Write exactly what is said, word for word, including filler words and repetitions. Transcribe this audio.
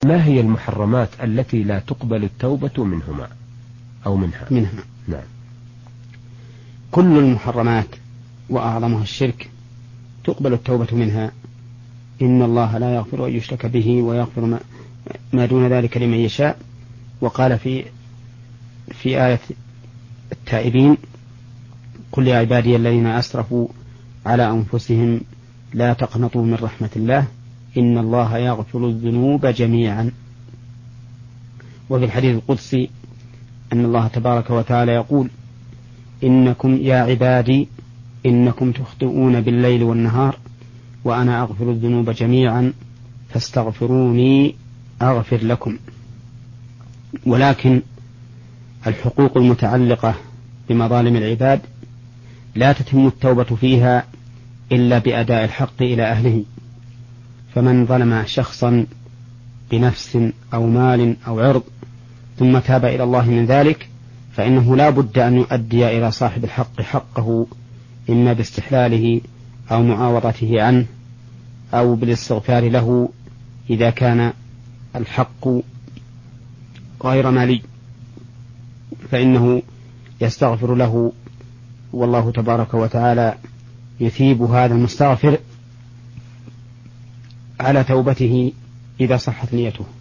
ما هي المحرمات التي لا تقبل التوبة منهما أو منها؟ منها نعم. كل المحرمات وأعظمها الشرك تقبل التوبة منها. إن الله لا يغفر أن يشرك به ويغفر ما دون ذلك لمن يشاء. وقال في في آية التائبين: قل يا عبادي الذين أسرفوا على أنفسهم لا تقنطوا من رحمة الله إن الله يغفر الذنوب جميعا. وفي الحديث القدسي أن الله تبارك وتعالى يقول: إنكم يا عبادي إنكم تخطئون بالليل والنهار وأنا أغفر الذنوب جميعا فاستغفروني أغفر لكم. ولكن الحقوق المتعلقة بمظالم العباد لا تتم التوبة فيها إلا بأداء الحق إلى أهله. فمن ظلم شخصا بنفس أو مال أو عرض ثم تاب إلى الله من ذلك فإنه لا بد أن يؤدي إلى صاحب الحق حقه، إما باستحلاله أو معاوضته عنه أو بالاستغفار له إذا كان الحق غير مالي، فإنه يستغفر له، والله تبارك وتعالى يثيب هذا المستغفر على توبته إذا صحت نيته.